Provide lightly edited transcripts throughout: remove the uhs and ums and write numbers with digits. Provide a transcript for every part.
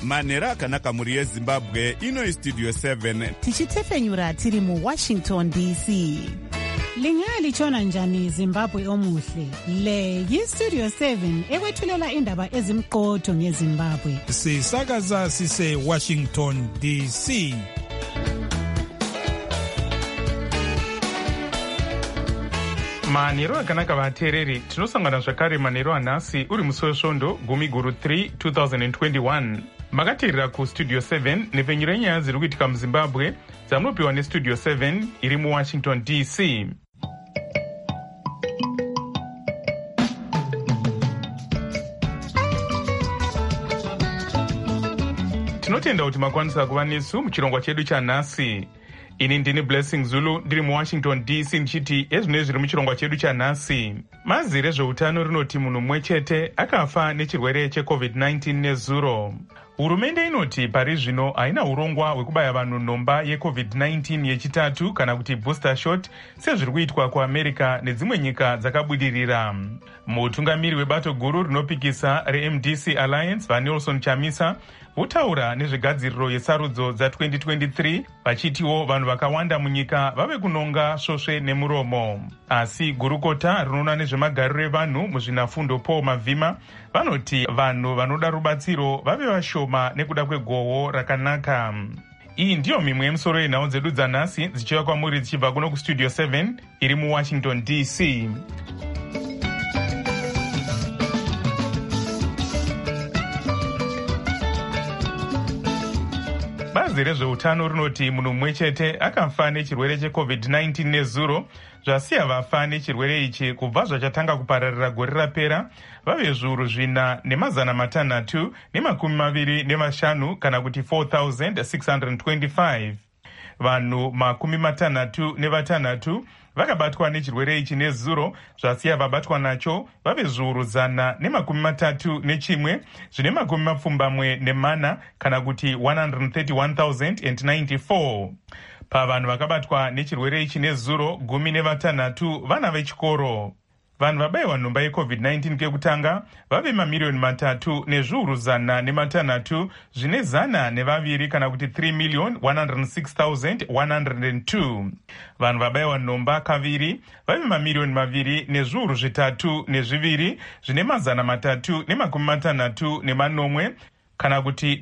manhero akanaka mhuri yezimbabwe. Ino istudio 7 tichitefenyura tiri muWashington DC. Lingalitshona njani Zimbabwe omuhle? Le yistudio 7 ekwethulela indaba ezimqotho ngeZimbabwe. Sisakaza sise Washington DC. Manhero akanaka vateereri, tinosangana zvakare manhero anhasi uri musi wesvondo 10/3 2021. Makateerera kustudio 7 nepfenyuro yenyaya dziri kuitika muZimbabwe dzamunopiwa nestudio 7 iri muWashington DC. Tinotenda kuti makwanisa kuva nesu muchirongwa chedu chanhasi. Ini ndini Blessing Zulu ndiri muWashington DC ndichiti ezvino zviri muchirongwa chedu chanhasi. Bazi rezveutano rinoti munhu mumwe chete akafa nechirwere cheCovid-19 nezuro. Hurumende inoti pari zvino haina urongwa hwekubaya vanhu nhomba yeCovid-19 yechitatu kana kuti booster shot sezviri kuitwa kuAmerica nedzimwe nyika dzakabudirira. Mutungamiri webato guru rinopikisa reMDC Alliance vaNelson Chamisa votaura nezvegadziriro yesarudzo dza2023 vachitiwo vanhu vakawanda munyika vave kunonga svosve nemuromo. Asi gurukota rinoona nezvemagariro evanhu muzvinafundo Paul Mavhima vanoti vanhu vanoda rubatsiro vave vashoma nekuda kwegohwo rakanaka. Iyi ndiyo mimwe yemisoro yenhau dzedu dzanhasi dzichiva kwamuri dzichibva kuno kustudio 7 iri muWashington DC. Bazi rezveutano rinoti munhu mumwe chete akafa nechirwere cheCovid-19 nezuro, zvasiya vafa nechirwere ichi kubva zvachatanga kupararira gore rapera vave zviuru 4,625 kana kuti 4,625. Vanhu 66 vakabatwa nechirwere ichi nezuro, zvasiya vabatwa nacho vave zviuru 131 zvine 24 kana kuti 131,094. Pavanhu vakabatwa nechirwere ichi nezuro 16 vana vechikoro. Vanhu vabayiwa nhomba yeCovid-19 kekutanga vave 3,300,000 zvine 102 kana kuti 3,106,102. Vanhu vabayiwa nhomba kaviri vave 2,302,200 zvine 360,000 kana kuti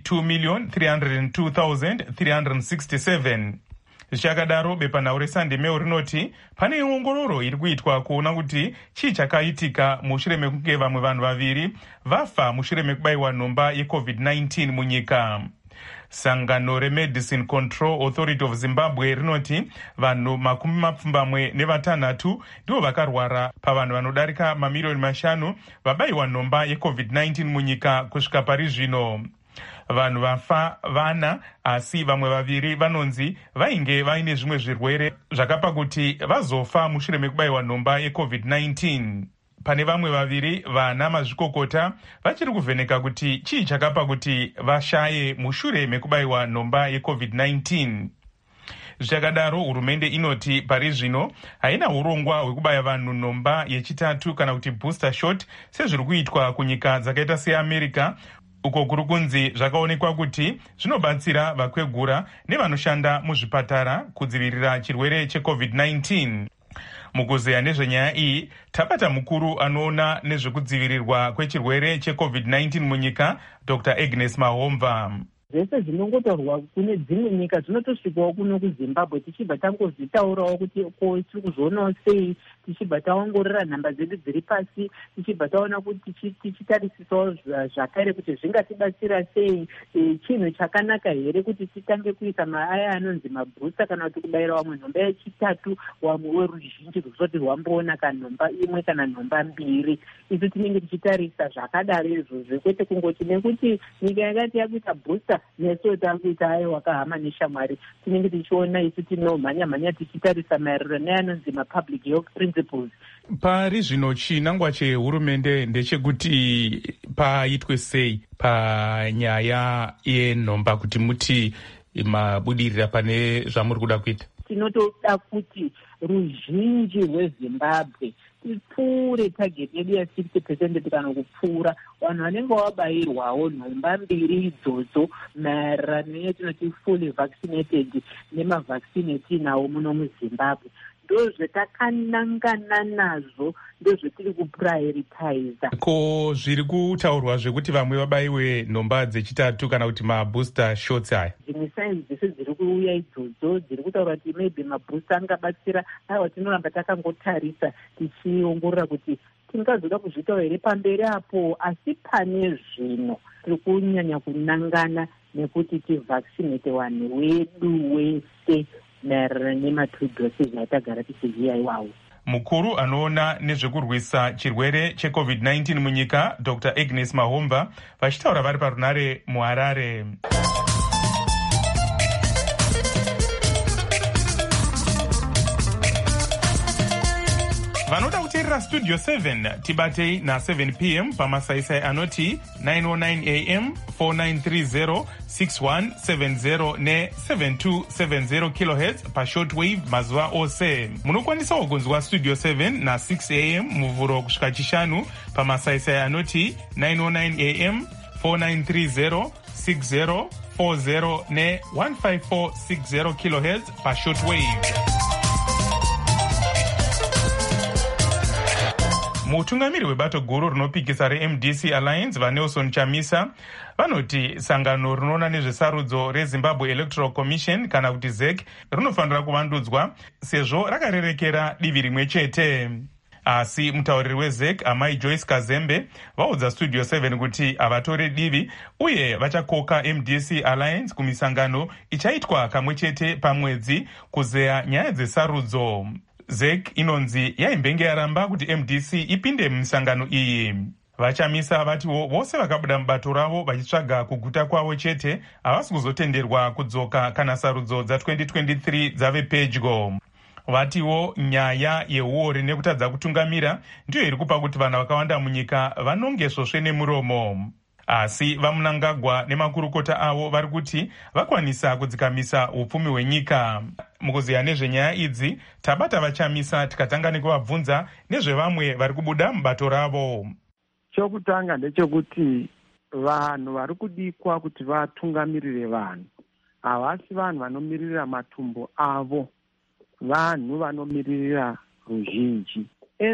2,302,367. Zvichakadaro bepanhau reSunday Mail rinoti pane ongororo iri kuitwa kuona kuti chii chakaitika mushure mekunge vamwe vanhu vaviri vafa mushure mekubayiwa nhomba yeCovid-19 munyika. Sangano reMedicine Control Authority of Zimbabwe rinoti vanhu 26 ndivo vakarwara pavanhu vanodarika 5,000,000 vabayiwa nhomba yeCovid-19 munyika kusvika pari zvino. Vanhu vafa vana, asi vamwe vaviri vanonzi vainge vaine zvimwe zvirwere zvakapa kuti vazofa mushure mekubayiwa nhomba yeCovid-19. Pane vamwe vaviri vana mazvikokota vachiri kuvheneka kuti chii chakapa kuti vashaye mushure mekubayiwa nhomba yeCovid-19. Zvichakadaro hurumende inoti pari zvino haina urongwa hwekubaya vanhu nhomba yechitatu kana kuti booster shot sezviri kuitwa kunyika dzakaita seAmerica, uko kuri kunzi zvakaonekwa kuti zvinobatsira vakwegura nevanoshanda muzvipatara kudzivirira chirwere cheCovid-19. Mukuzeya nezvenyaya iyi tabata mukuru anoona nezvekudzivirirwa kwechirwere cheCovid-19 munyika, Dr. Agnes Mahomva. Zvese zvinongotaurwa kune dzimwe nyika zvinotosvikawo kuno kuZimbabwe, tichibva tangozvitaurawo kuti ko tiri kuzvionawo sei, tichibva taongorora nhamba dzedu dziri pasi, tichibva taona kuti tichitarisisawo zvakare kuti zvingatibatsira sei, chinhu chakanaka here kuti titange kuisa maaya anonzi mabhusta kana kuti kubayira wamwe nhomba yechitatu wamwe weruzhinji rwusoti rwamboona kana nhomba imwe kana nhomba mbiri. Isu tinenge tichitarisa zvakadaro izvozvo, kwete kungoti nekuti nyika yakati yakuita bhusta nesu takuita ayo wakahama neshamwari. Tinenge tichiona isu tinomhanya tichitarisa maererano neanonzi mapublic health principles. Pari zvino chinangwa chehurumende ndechekuti paitwe sei panyaya yenhomba kuti muti mabudirira pane zvamuri kuda kuita? Tinotoda kuti ruzhinji rweZimbabwe tipfuure tageti yedu ya60% kana kupfuura. Vanhu vanenge vabayirwawo nhomba 2 idzodzo maererano neyatinoti fully vaccinated nemavhaccine etinawo muno muZimbabwe, ndozvetakanangana nazvo, ndozvetiri kuprioritiza. Ko zviri kutaurwa zvekuti vamwe vabayiwe nhomba dzechitatu kana kuti mabooster shots aya? Dzimwe saini dzese dziri kuuya idzodzo dziri kutaura kuti maybe mabooster angabatsira. Aiwa, tinoramba takangotarisa tichiongorora kuti tingazoda kuzviitawo here pamberi apo, asi pane zvino tiri kunyanya kunangana nekuti tivaccinate vanhu wedu wese maererano nema2 doses atagara tichiziva iwawo. Mukuru anoona nezvekurwisa chirwere cheCovid-19 munyika, Dr. Agnes Mahomba, vachitaura vari parunare muHarare. Vanoda kuteerera Studio 7 tibatei na7 p.m. pamasaisai anoti 909 am 4930 6170 ne7270 kHz pashortwave mazuva ose. Munokwanisawo kunzwa Studio 7 na6 am muvhuro kusvika chishanu pamasaisai anoti 909 am 4930 6040 ne1540 kHz pashortwave. Mutungamiri webato guru rinopikisa reMDC Alliance vaNelson Chamisa vanoti sangano rinoona nezvesarudzo reZimbabwe Electoral Commission kana kuti ZEC rinofanira kuvandudzwa sezvo rakarerekera divi rimwe chete. Asi mutauriri weZEC Amai Joyce Kazembe vaudza Studio 7 kuti havatore divi uye vachakoka MDC Alliance kumisangano ichaitwa kamwe chete pamwedzi kuzeya nyaya dzesarudzo. ZEC inonzi yaimbenge yaramba kuti MDC ipinde mumisangano iyi. Vachamisa vatiwo vose vakabuda mubato ravo vachitsvaga kuguta kwavo chete havasi kuzotenderwa kudzoka kana sarudzo dza2023 dzave pedyo. Vatiwo nyaya yeuori nekutadza kutungamira ndiyo iri kupa kuti vanhu vakawanda munyika vanonge svosve nemuromo. Asi vaMnangagwa nemakurukota avo vari kuti vakwanisa kudzikamisa upfumi hwenyika. Mukuziya nezvenyaya idzi tabata Vachamisa tikatanga nekuvabvunza nezvevamwe vari kubuda mubato ravo. Chokutanga ndechekuti vanhu vari kudikwa kuti vatungamirire vanhu havasi vanhu vanomirira matumbu avo, vanhu vanomirira ruzhinji.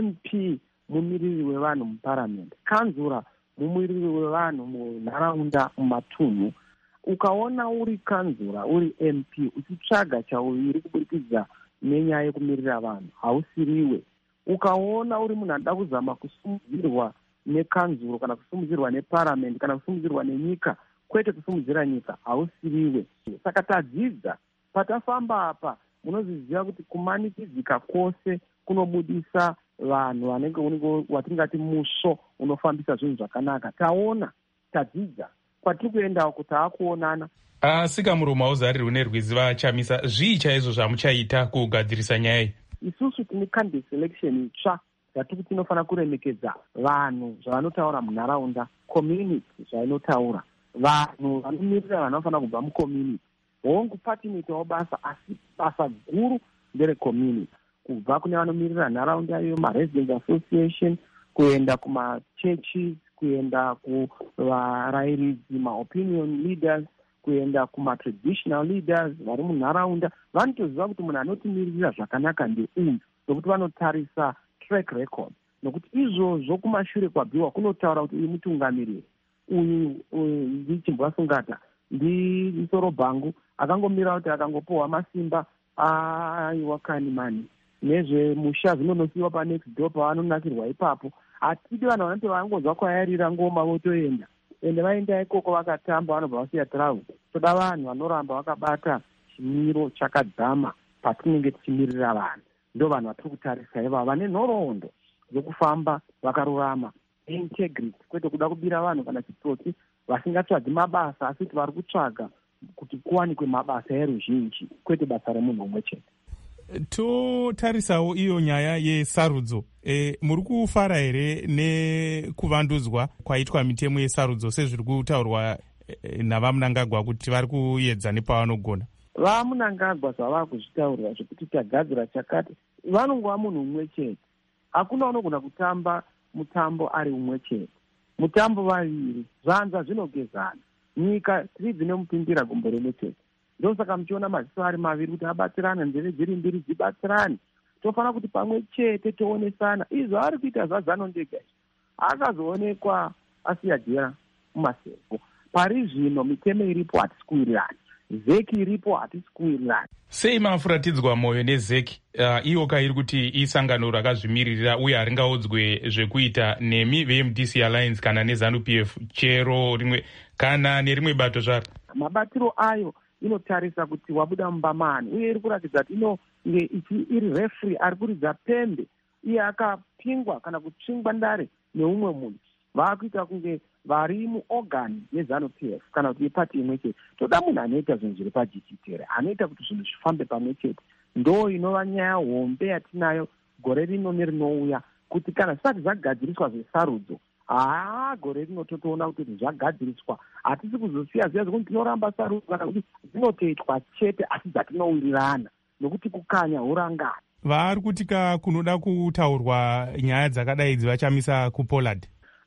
MP mumiriri wevanhu muparamende, kanzura mumiriri wevanhu munharaunda mumatunhu. Ukaona uri kanzura uri MP uchitsvaga chauviri kuburikidza nenyaya yekumirira vanhu hausiriwe. Ukaona uri munhu anoda kuzama kusumudzirwa nekanzuro kana kusumudzirwa neparamende kana kusumudzirwa nenyika kwete kusimudzira nyika hausiriwe. Saka tadzidza patafamba apa munozviziva kuti kumanikidzika kwose kunobudisa vanhu vanenge watingati muso unofambisa zvinhu zvakanaka. Taona, tadzidza kwatiri kuendawo kuti hakuonana. Sikamuromo hauzarirwe nerwizi Vachamisa, zvii chaizvo zvamuchaita kugadzirisa nyaya iyi? Isusu tine candidate selection itsva yatiri tinofanira kuremekedza vanhu zvavanotaura munharaunda, community zvainotaura, vanhu vanomirira vanhu vanofanira kubva mucommunity. Hongu pati inoitawo basa, asi basa guru nderecommunity, kubva kune vanomirira nharaunda iyo, maresidence association, kuenda kumachechi, kuenda kuvarairidzi, maopinion leaders, kuenda kumatraditional leaders vari munharaunda. Vanotoziva kuti munhu anotimirira zvakanaka ndeuyu, nokuti vanotarisa track record, nokuti izvozvo kumashure kwabviwa kunotaura kuti uyu mutungamiriri, uyu ndichimbwasungata ndimusoro bhangu akangomira kuti akangopohwa masimba aiwa kani mani nezvemusha zvinonosiwa panext door pavanonakirwa ipapo. Hatidi vanhu vanoti vangonzwa kwayarira ngoma votoenda, ende vaenda ikoko vakatamba vanobva vasiya travel. Toda vanhu vanoramba vakabata chimiro chakadzama patinenge tichimirira vanhu. Ndo vanhu vatiri kutarisa ivavo vane nhoroondo dzokufamba vakarurama, integrity, kwete kuda kubira vanhu kana chitsotsi, vasingatsvagi mabasa asi kuti vari kutsvaga kuti kuwanikwe mabasa eruzhinji kwete basa remunhu umwe chete. Totarisawo iyo nyaya yesarudzo. Muri kufara here nekuvandudzwa kwaitwa mitemo yesarudzo sezviri kutaurwa navaMnangagwa kuti vari kuedza nepavanogona? VaMnangagwa zvavaa kuzvitaurira zvekuti tagadzira chakati vanongova munhu umwe chete. hakuna unogona kutamba mutambo ari umwe chete. Mutambo vaviri zvanza zvinogezana, nyika tiri dzine mupimbira gombo rimwe chete. Ndosaka muchiona maziso ari maviri kuti abatsirane, nzeve dziri mbiri dzibatsirane. Tofanira kuti pamwe chete toonesana. Izvo ari kuita zvaZanu ndega akazoonekwa asiya jera mumaseko. Pari zvino mitemo iripo hatisi kuwirirana, zeki iripo hatisi kuwirirana. Sei mafuratidzwa mwoyo nezeki iyo kairi kuti isangano rakazvimiririra uye haringaudzwe zvekuita nemi veMDC Alliance kana neZanu PF chero rimwe kana nerimwe bato zvaro? Mabatiro ayo inotarisa kuti wabuda mumbamani, uye iri kuratidza kuti inonge iri refri ari kuridza pembe, iye akapingwa kana kutsvingwa ndare neumwe munhu. Vakuita kunge vari muorgan yeZanu PF kana kuti ipati imwe chete. Toda munhu anoita zvinhu zviri pajichitere, anoita kuti zvinhu zvifambe pamwe chete. Ndo inova nyaya hombe yatinayo gore rino nerinouya, kuti kana zvisati zvagadziriswa zvesarudzo, gore rino totoona kuti zvagadziriswa, hatisi kuzosiya ziya zvokuti tinoramba sarudzo kana kuti dzinotoitwa chete asi dzatinowirirana nokuti kukanya hurangana. Vari kutika kunoda kutaurwa nyaya dzakadai idzi vachamisa kuPollard?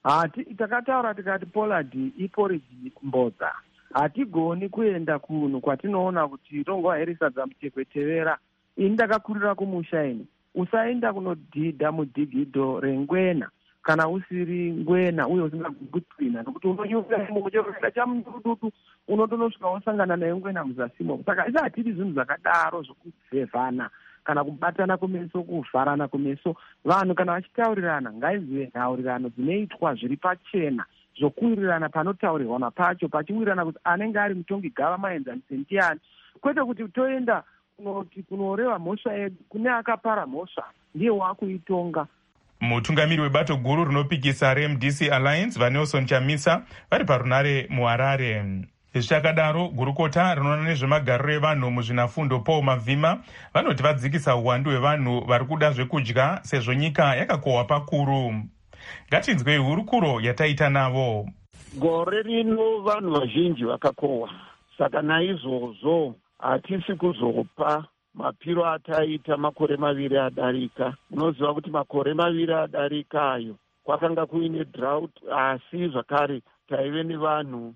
Takataura tikati Pollard iporiji kumbodza. Hatigoni kuenda kunhu kwatinoona kuti tongoaherisa dzamutekwetevera. Ini ndakakurira kumusha ini. Usaenda kunodhidha mudhigidho rengwena kana usiri ngwena uye usingagutwina, nokuti unonyura mukuchekera chamudududu unotonosvika wasangana naye ngwena muzasimo. Saka isa hatiri zvinhu zvakadaro zvokuvhevhana kana kubatana kumeso, kuvharana kumeso. Vanhu kana vachitaurirana ngaizive nhaurirano dzinoitwa zviri pachena, zvokuwirirana panotaurirwana pacho, pachiwirirana kuti anenge ari mutongi gava maenzanise ndiani, kwete kuti toenda kunoreva mhosva yedu kune akapara mhosva ndiye wakuitonga. Mutungamiri webato guru rinopikisa reMDC Alliance vaNelson Chamisa vari parunare muHarare. Zvichakadaro, gurukota rinoona nezvemagariro evanhu muzvinafundo Paul Mavhima vanoti vadzikisa uwandu hwevanhu vari kuda zvekudya sezvo nyika yakakohwa pakuru. Ngatinzwei hurukuro yataita navo. Gore rino vanhu vazhinji vakakohwa, saka naizvozvo hatisi kuzopa mapiro ataita makore maviri adarika. Unoziva kuti makore maviri adarika ayo kwakanga kuine drought, asi zvakare taive nevanhu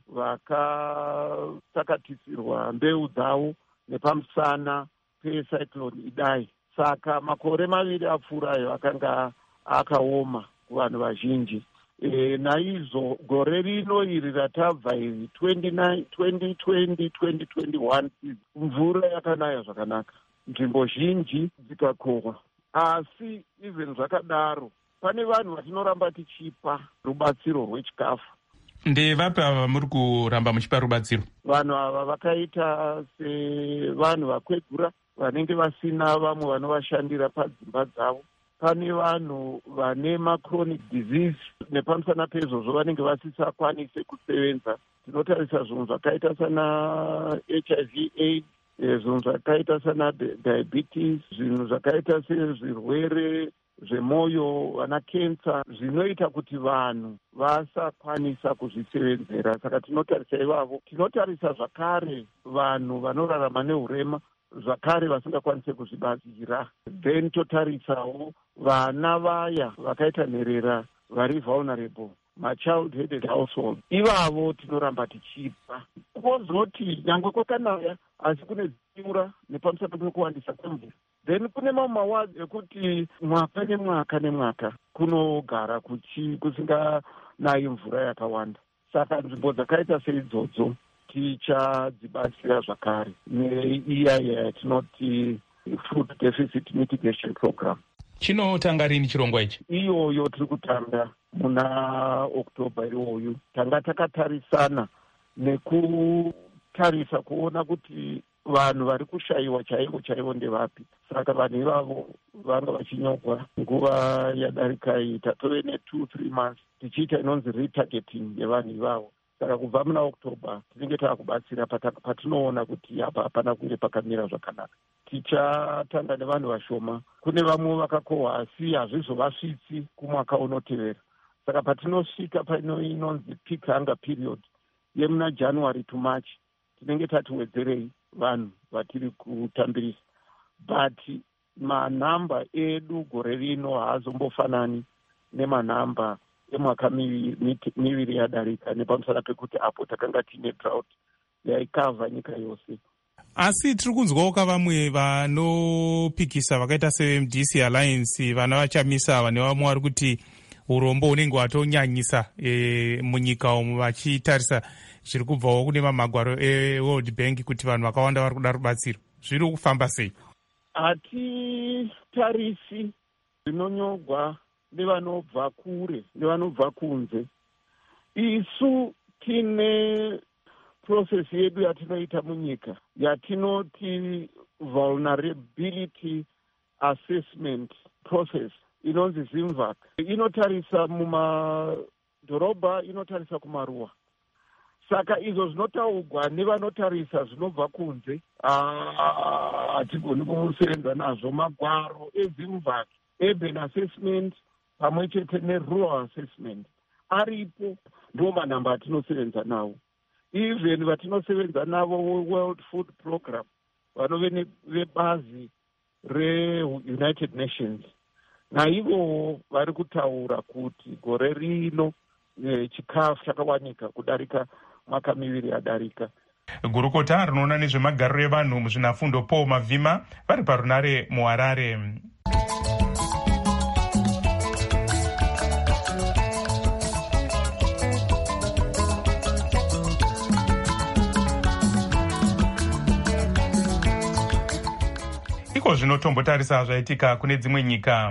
vakasakatisirwa mbeu dzavo nepamusana pecyclone Idai. Saka makore maviri apfuurayo akanga akaoma kuvanhu vazhinji. Naizvo gore rino iri ratabva iri 2020-2021 mvura yakanaya zvakanaka, nzvimbo zhinji dzikakohwa. Asi even zvakadaro pane vanhu vatinoramba tichipa rubatsiro rwechikafu. Ndevapi ava vamuri kuramba muchipa rubatsiro? Vanhu ava vakaita sevanhu vakwegura vanenge vasina vamwe vanovashandira padzimba dzavo. Pane vanhu vane machronic disease, nepamusana pezvozvo vanenge vasisakwanise kusevenza. Tinotarisa zvinhu zvakaita sana HIV AIDS, zvinhu zvakaita sana diabetes, zvinhu zvakaita sezvirwere zvemwoyo, vana kensa, zvinoita kuti vanhu vasakwanisa kuzvisevenzera. Saka tinotarisa ivavo. Tinotarisa zvakare vanhu vanorarama neurema, zvakare vasingakwanise kuzvibatsira. Then totarisawo vana vaya vakaita nherera vari vulnerable, machild headed household. Ivavo tinoramba tichipa. Kozoti nyangwe kwakanaya asi kune dziura nepamusana pekuwandisa kwemvura. Then kune mamwe mawadzi ekuti mwaka nemwaka kunogara kusinganayi mvura yakawanda. Saka nzvimbo dzakaita seidzodzo tichadzibatsira zvakare neiya yatinoti food deficit mitigation program. Chinotanga rini chirongwa ichi? Iyoyo tiri kutanga muna Oktoba iyoyo. Tanga takatarisana nekutarisa kuona kuti vanhu vari kushayiwa chaivo ndevapi. Saka vanhu ivavo vanga vachinyorwa nguva yadarika iyi. Tatove ne2-3 months tichiita inonzi retargeting yevanhu ivavo. Saka kubva muna Oktoba tinenge taakubatsira patinoona kuti apa hapana kunge pakamira zvakanaka. Tichatanga nevanhu vashoma. Kune vamwe vakakohwa asi hazvizovasvitsi kumwaka unotevera. Saka patinosvika inonzi peak hunger period yemuna January to March, tinenge tatiwedzerei vanhu vatiri kutambirisa. But manhamba edu gore rino haazombofanani nemanhamba emwaka miviri yadarika, nepamusana pekuti apo takanga tiine drought yaikavha nyika yose. Asi tiri kunzwawo kavamwe vanopikisa vakaita seMDC Alliance vana vachamisa vane vamwe vari kuti urombo unenge watonyanyisa munyika umu, vachitarisa zviri kubvawo kune mamagwaro eWorld Bank kuti vanhu vakawanda vari kuda rubatsiro. Zviri kufamba sei? Hatitarisi zvinonyogwa nevanobva kure nevanobva kunze. Isu tine process yedu yatinoita munyika yatinoti vulnerability assessment process inonzi ZIMVAC. Inotarisa mumadhorobha, inotarisa kumaruwa. Saka izvo zvinotaurwa nevanotarisa zvinobva kunze hatigoni kusevenza nazvo. Magwaro eZIMVAC, urban assessment pamwe chete nerural assessment aripo, ndo manhamba atinosevenza nawo. Even vatinosevenza navo World Food Program, vanove vebazi reUnited Nations, naivo vari kutaura kuti gore rino chikafu chakawanika kudarika mwaka miviri yadarika. Gurukota rinoona nezvemagariro evanhu muzvinafundo Paul Mavhima vari parunare muHarare. Iko zvinotombotarisa zvaitika kune dzimwe nyika.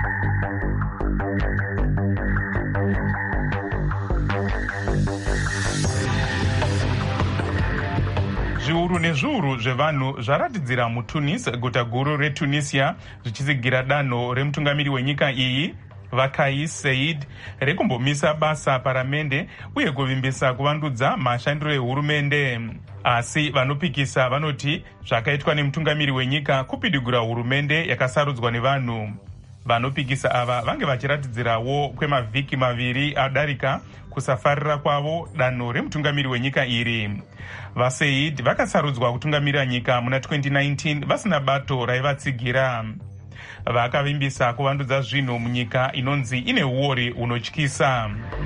Zviuru nezviuru zvevanhu zvaratidzira muTunis, guta guru reTunisia, zvichitsigira danho remutungamiri wenyika iyi Vakais Saied rekumbomisa basa paramende uye kuvimbisa kuvandudza mashandiro ehurumende. Asi vanopikisa vanoti zvakaitwa nemutungamiri wenyika kupidigura hurumende yakasarudzwa nevanhu. Vanopikisa ava vange vachiratidzirawo kwemavhiki maviri adarika kusafarira kwavo danho remutungamiri wenyika iri. VaSaid vakasarudzwa kutungamirira nyika muna 2019 vasina bato raivatsigira. Vakavimbisa kuvandudza zvinhu munyika inonzi ine uori hunotyisa.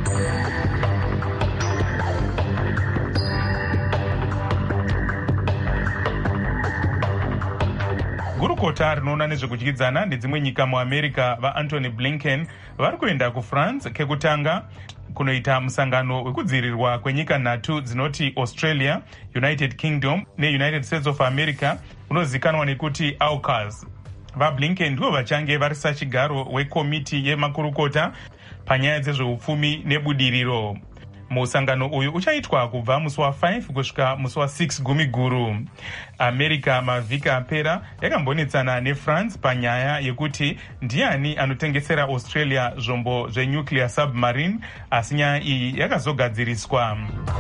Gurukota rinoona nezvekudyidzana nedzimwe nyika muAmerica vaAntony Blinken vari kuenda kuFrance kekutanga kunoita musangano wekudzivirirwa kwenyika nhatu dzinoti Australia, United Kingdom neUnited States of America unozikanwa nekuti AUKUS. VaBlinken ndivo vachange vari sachigaro wekomiti yemakurukota panyaya dzezveupfumi nebudiriro. Musangano uyu uchaitwa kubva musi wa5 kusvika musi wa6 gumiguru. America mavhiki apera yakambonetsana neFrance panyaya yekuti ndiani anotengesera Australia zvombo zvenuclear submarine, asi nyaya iyi yakazogadziriswa.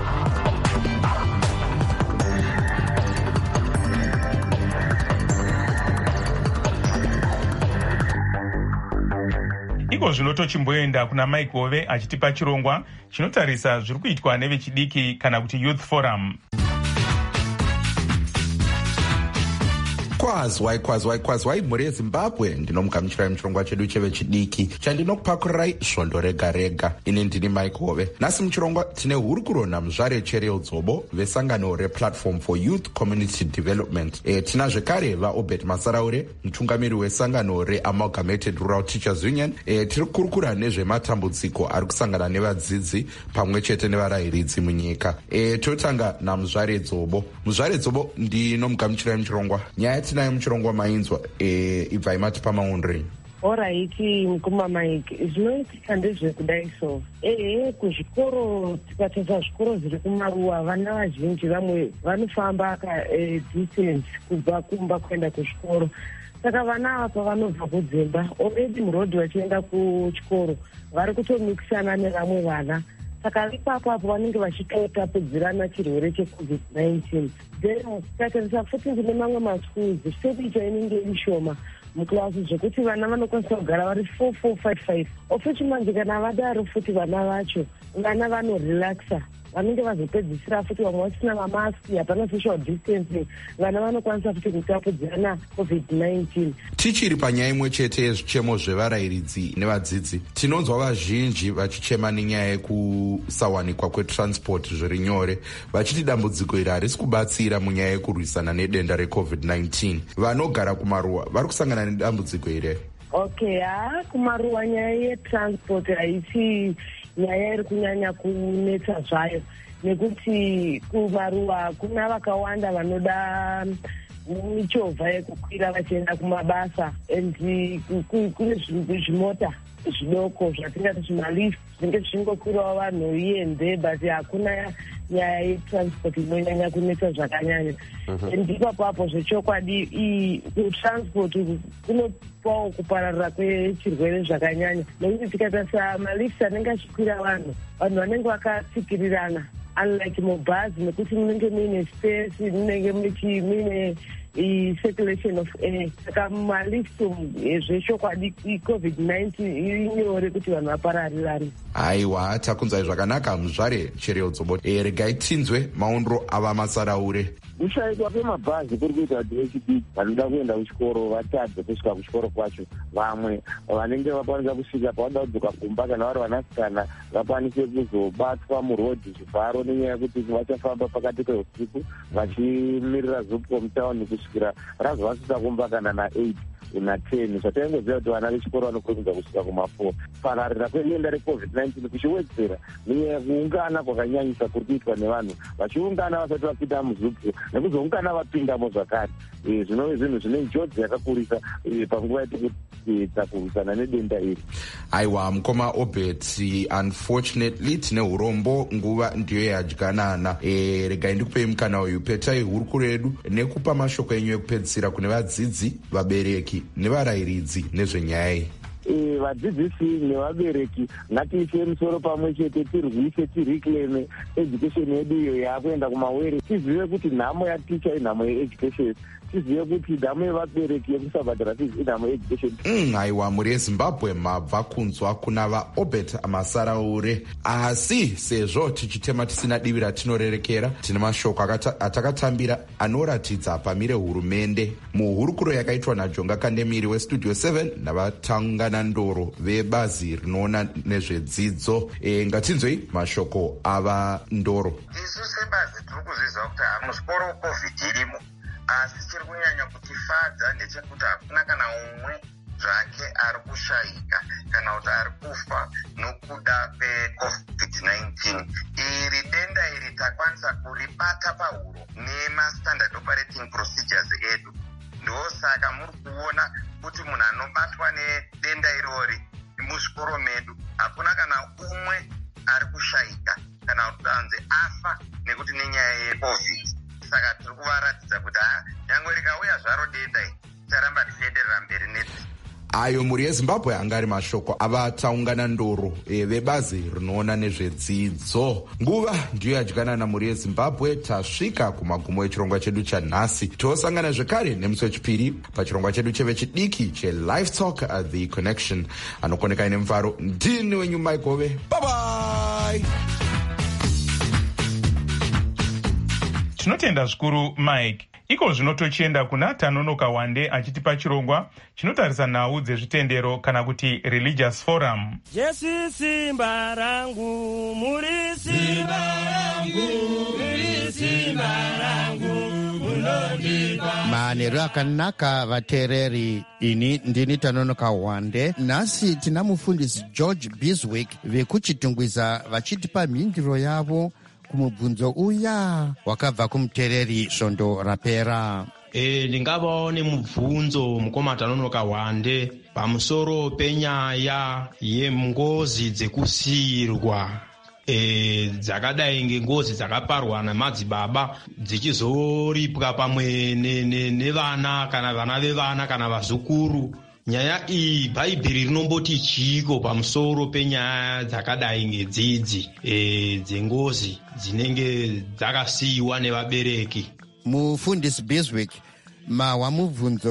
Iko zvinotochimboenda kuna Mike Hove achitipa chirongwa chinotarisa zviri kuitwa nevechidiki kana kuti Youth Forum. kwazwai mhuri yeZimbabwe, ndinomugamuchirai muchirongwa chedu chevechidiki chandinokupakurirai svondo rega rega. Ini ndini Mike Hove. Nhasi muchirongwa tine Hurukurona Muzvare Chereo Dzobo vesangano rePlatform for Youth Community Development. Tina zvekare vaObed Masaraure, mutungamiri wesangano reAmalgamated Rural Teachers Union. Tiri kurukura nezvematambudziko ari kusangana nevadzidzi pamwe chete nevarayiridzi munyika. Totanga naMuzvare Dzobo. Muzvare Dzobo ndinomugamuchirai muchirongwa. Nyaya tinayo muchirongwa mainzwa ibva imati pamaundri. Oraiti mukuma Mike, zvinoitika ndezvekudai so. Kuzvikoro tikatedza zvikoro zviri kumaruwa, vana vazhinji vamwe vanofamba distance kubva kumba kuenda kuzvikoro. Saka vana apa vanobva kudzimba already murodhi vachienda kuchikoro vari kutomikisana nevamwe vana. Saka ipapo apo vanenge vachitotapudzirana chirwere cheCovid-19. Then tikatarisa futi ndine mamwe maschools furniture inenge ishoma muklasi zvekuti vana vanokwanisa kugara vari 4-4-5-5. Ofuti manje kana vadaro futi vana vacho vana vanorelaxa vanenge vazopedzisira futi vamwe vasina mamaski, hapana social distancing, vana vanokwanisa futi kutapudzirana COVID-19. Tichiri panyaya imwe chete yezvichemo zvevarayiridzi nevadzidzi, tinonzwa vazhinji vachichema nenyaya yekusawanikwa kwetransport zviri nyore, vachiti dambudziko iri harisi kubatsira munyaya yekurwisana nedenda reCOVID-19. Vanogara kumaruwa vari kusangana nedambudziko iri. Okay, kumaruwa nyaya yetransport haisi nyaya iri kunyanya kunetsa zvayo, nekuti kumaruwa kuna vakawanda vanoda michovha yekukwira vachienda kumabasa, and kune zvimota zvidoko zvatingati zvimalift zvinenge zvichingokwirawo vanhu iende, but hakuna nyaya yetransport inonyanya kunetsa zvakanyanya. Ndipo papo zvechokwadi kutransport kunopawo kupararira kwechirwere zvakanyanya, nekuti tikatarisa malifts anenge achikwira vanhu vanenge vakatsikirirana, unlike mubhazi nekuti munenge muine space, munenge muine circulation of air. Saka malifts zvechokwadi COVID-19 iri nyore kuti vanhu vapararirane. Aiwa, takunzai zvakanaka muzvare Chereo Dzobo. Regai tinzwe maondro ava Masaraure. Kushaikwa kwemabhazi kuri kuita kuti vechidiki vanoda kuenda kuchikoro vatadze kusvika kuchikoro kwacho. Vamwe vanenge vakwanisa kusvika pavanoda kudzoka kumba kana vari vanasikana vakwanise kuzobatwa murodhi zvivharo nenyaya yekuti vachafamba pakati peusiku vachimirira zupuko mutauni kusvikira razovasvisa kumba kana na8 na10. Zvataingoziva kuti vana vechikoro vanokurumidza kusvika kuma4. Pararira kwedenda reCOVID-19 kuchiwedzera nenyaya yekuungana kwakanyanyisa kuri kuitwa nevanhu vachiungana vasati vapinda muzupuko nekuzoungana vapindamo zvakare. Zvinove zvinhu zvine njodzi yakakurisa panguva yetikuita kurwisana nedenda iri. Aiwa, mukoma Obert, unfortunately tine urombo, nguva ndiyo yadyanana. Regai ndikupei mukana uyu, petai hurukuro yedu nekupa mashoko enyu ekupedzisira kune vadzidzi, vabereki nevarayiridzi nezvenyaya iyi. Vadzidzisi nevabereki ngatiise musoro pamwe chete, tirwise tireclaime education yedu iyo yaakuenda kumawere. Tizive kuti nhamo yaticha inhamo yeeducation, tizive kuti nhamo yevabereki yekusabhadhara fees inhamo yeeducation. Aiwa, muri yeZimbabwe mabva kunzwa kuna vaObert Masaraure. Asi sezvo tichitema tisina divi ratinorerekera, tine mashoko atakatambira anoratidza pamire hurumende muhurukuro yakaitwa naJonga Kandemiri weStudio 7 navatangana ndoro vebazi rinoona nezvedzidzo. Ngatinzwei mashoko ava Ndoro. Isu sebazi tiri kuzviziva kuti hamusikoro COVID irimo, asi chiri kunyanya kutifadza ndechekuti hakuna kana umwe zvake ari kushayika kana kuti ari kufa nokuda kweCOVID-19. Iri denda iri takwanisa kuribata pahuro nemastandard operating procedures edu. Ndosaka muri kuona kuti munhu anobatwa nedenda irori muzvikoro medu hakuna kana umwe ari kushayika kana kuti anzi afa nekuti nenyaya yeCOVID. Saka tiri kuvaratidza kuti nyangwe rikauya zvaro denda iri ticharamba tichienderera mberi nedzi. Ayo muri yeZimbabwe anga ari mashoko avataungana ndoro vebazi rinoona nezvedzidzo. Nguva ndiyo yadyanana muri yeZimbabwe. Tasvika kumagumo echirongwa chedu chanhasi. Tosangana zvekare nemusi wechipiri pachirongwa chedu chevechidiki cheLive Talk at the Connection. Anokoneka ine mufaro, ndini wenyu Mike Hove. Bye bye. Tinotenda zvikuru Mike. Iko zvino tochienda kuna Tanonoka Wande achitipa chirongwa chinotarisa nhau dzezvitendero kana kuti Religious Forum. Jesu simba rangu, muri simba rangu, muri simba rangu, munondipa. Manheru akanaka vateereri, ini ndini Tanonoka Wande. Nhasi tina mufundisi George Biswick vekuchitungwiza vachitipa mhinduro yavo kumubvunzo uya wakabva kumuteereri svondo rapera. Ndingavawo nemubvunzo mukoma Tanonoka Wande pamusoro penyaya yengozi dzekusiyirwa dzakadai ngengozi dzakaparwa namadzibaba dzichizoripwa pamwe nevana kana vana vevana kana vazukuru. Nyaya iyi Bhaibheri rinomboti chiko pamusoro penyaya dzakadai ngedzidzi dzengozi dzinenge dzakasiyiwa nevabereki? Mufundisi Biswick, mawa mubvunzo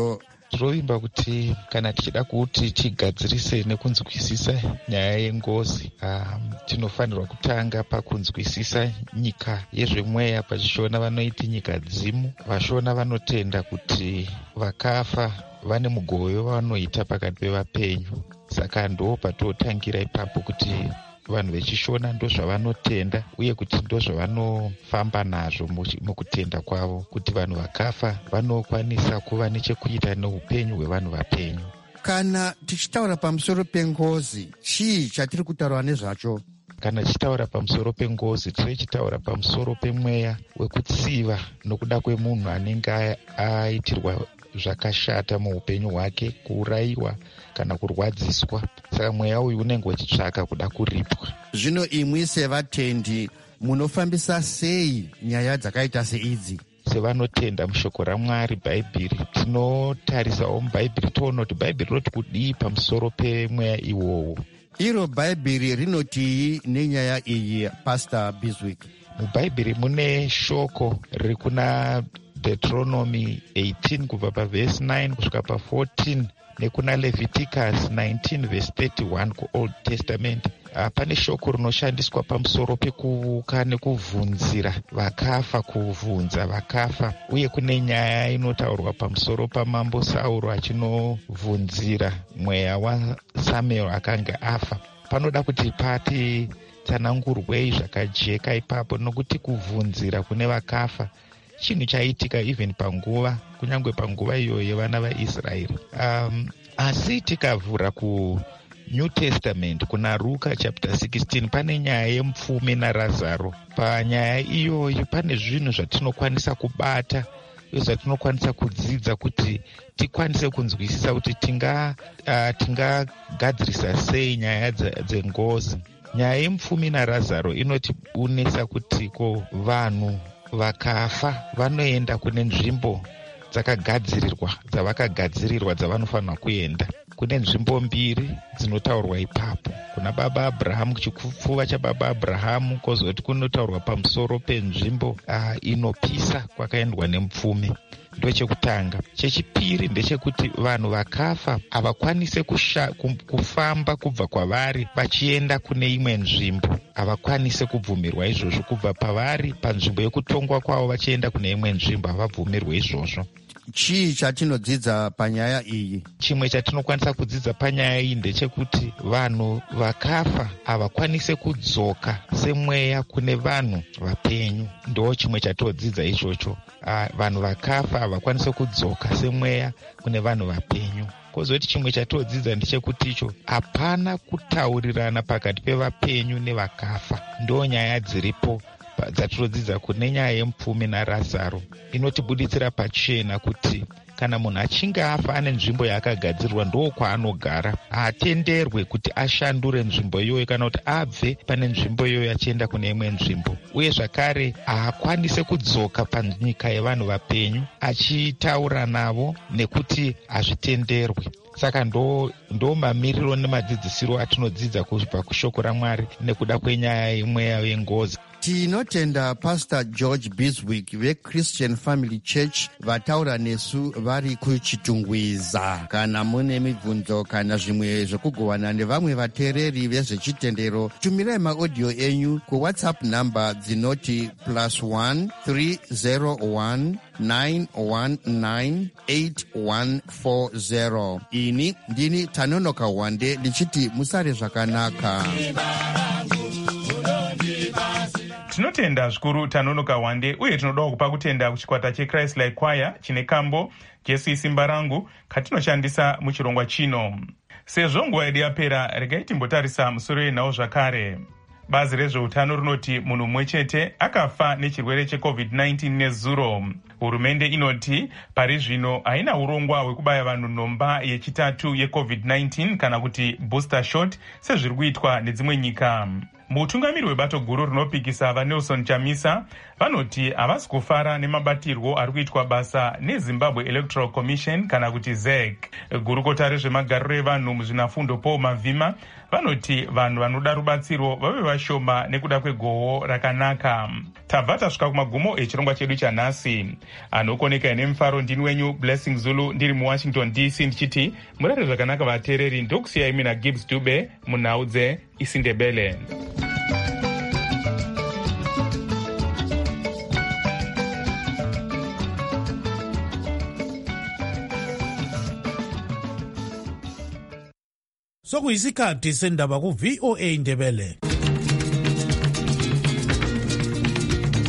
tinovimba kuti kana tichida kuti tigadzirise nekunzwisisa nyaya yengozi, tinofanirwa kutanga pakunzwisisa nyika yezvemweya, pachishona vanoiti nyika dzimu. Vashona vanotenda kuti vakafa vane mugoyo vanoita pakati pevapenyu, saka ndo patotangira ipapo kuti vanhu vechishona ndo zvavanotenda uye kuti ndo zvavanofamba nazvo mukutenda kwavo, kuti vanhu vakafa vanokwanisa kuva nechekuita neupenyu hwevanhu vapenyu. Kana tichitaura pamusoro pengozi, chii chatiri kutaura nezvacho? Kana tichitaura pamusoro pengozi, tichitaura pamusoro pemweya wekutsiva nokuda kwemunhu anenge aitirwa zvakashata muupenyu hwake, kuurayiwa kana kurwadziswa. Saka mweya uyu unenge uchitsvaka kuda kuripwa. Zvino imwi sevatendi munofambisa sei nyaya dzakaita seidzi? Sevanotenda mushoko raMwari, Bhaibheri, tinotarisa mubhaibheri toona kuti Bhaibheri rinoti kudii pamusoro pemweya iwowo. Iro Bhaibheri rinotii nenyaya iyi, Pastor Biswick? Mubhaibheri mune shoko riri kuna Deuteronomy 18 kubva pavhesi 9 kusvika pa14, nekuna Leviticus 19 vhesi 31 kuOld Testament. Pane shoko rinoshandiswa pamusoro pekuvuka nekuvhunzira vakafa, kuvhunza vakafa, uye kune nyaya inotaurwa pamusoro pamambo Sauro achinovhunzira mweya waSamuel akanga afa. Panoda kuti patitsanangurwei zvakajeka ipapo, nokuti kuvhunzira kune vakafa chinhu chaitika even panguva, kunyange panguva iyoyo yevana vaIsraeri. Asi tikavhura kuNew Testament kuna Luka chapter 16, pane nyaya yemupfumi naRazaro. Panyaya iyoyo pane zvinhu zvatinokwanisa kubata, zvatinokwanisa kudzidza kuti tikwanise kunzwisisa kuti tingagadzirisa sei nyaya dzengozi. Nyaya yemupfumi naRazaro inotibunisa kuti vanhu vakafa vanoenda kune nzvimbo dzavakagadzirirwa dzavanofanira kuenda. Kune nzvimbo mbiri dzinotaurwa ipapo. Kuna baba Abrahamu, chipfuva chababa Abrahamu, kozoti kunotaurwa pamusoro penzvimbo inopisa kwakaendwa nemupfumi. Ndo chekutanga. Chechipiri ndechekuti vanhu vakafa havakwanise kufamba kubva kwavari vachienda kune imwe nzvimbo. Havakwanise kubvumirwa izvozvo kubva pavari panzvimbo yekutongwa kwavo vachienda kune imwe nzvimbo, havabvumirwe izvozvo. Chii chatinodzidza panyaya iyi? Chimwe chatinokwanisa kudzidza panyaya iyi ndechekuti vanhu vakafa havakwanise kudzoka semweya kune vanhu vapenyu. Ndo chimwe chatodzidza izvocho. Vanhu vakafa havakwanise kudzoka semweya kune vanhu vapenyu. Kozoti chimwe chatodzidza ndechekuti icho hapana kutaurirana pakati pevapenyu nevakafa. Ndo nyaya dziripo dzatinodzidza kune nyaya yemupfumi naRazaro. Inotibuditsira pachena kuti kana munhu achinge afa ane nzvimbo yaakagadzirirwa ndo kwaanogara, haatenderwe kuti ashandure nzvimbo iyoyo kana kuti abve pane nzvimbo iyoyo achienda kune imwe nzvimbo. Uye zvakare haakwanise kudzoka panyika yevanhu vapenyu achitaura navo nekuti hazvitenderwe. Saka ndo mamiriro nemadzidzisiro atinodzidza kubva kushoko raMwari nekuda kwenyaya yemweya yengozi. Tinotenda Pastor George Biswick veChristian Family Church vataura nesu vari kuchitungwiza. Kana mune mibvunzo kana zvimwe zvekugovana nevamwe vateereri vezvechitendero, tumirai maaudio enyu kuWhatsApp namba dzinoti +1 301 919 8140. Ini ndini Tanonoka Wande ndichiti musare zvakanaka. Tinotenda zvikuru Tanonoka Wande, uye tinoda kupa kutenda kuchikwata cheChrist Like Choir chine kambo Jesu isimba rangu katinoshandisa muchirongwa chino. Sezvo nguva yedu yapera, regai timbotarisa musoro yenhau zvakare. Bazi rezveutano rinoti munhu mumwe chete akafa nechirwere cheCovid-19 nezuro. Hurumende inoti pari zvino haina urongwa hwekubaya vanhu nhomba yechitatu yeCovid-19 kana kuti booster shot sezviri kuitwa nedzimwe nyika. mutungamiri webato guru rinopikisa vaNelson Chamisa vanoti havasi kufara nemabatirwo ari kuitwa basa neZimbabwe Electoral Commission kana kuti ZEC. Gurukota rezvemagariro evanhu muzvinafundo Paul Mavhima vanoti vanhu vanoda rubatsiro vave vashoma nekuda kwegohwo rakanaka. Tabva tasvika kumagumo echirongwa chedu chanhasi. Anokoneka nemufaro ndini wenyu Blessing Zulu ndiri muWashington DC ndichiti murare zvakanaka vateereri. Ndokusiyai mina Gibbs Dube munhau dzeIsindebele. Sokuyisikhathi sendaba ku VOA Indebele.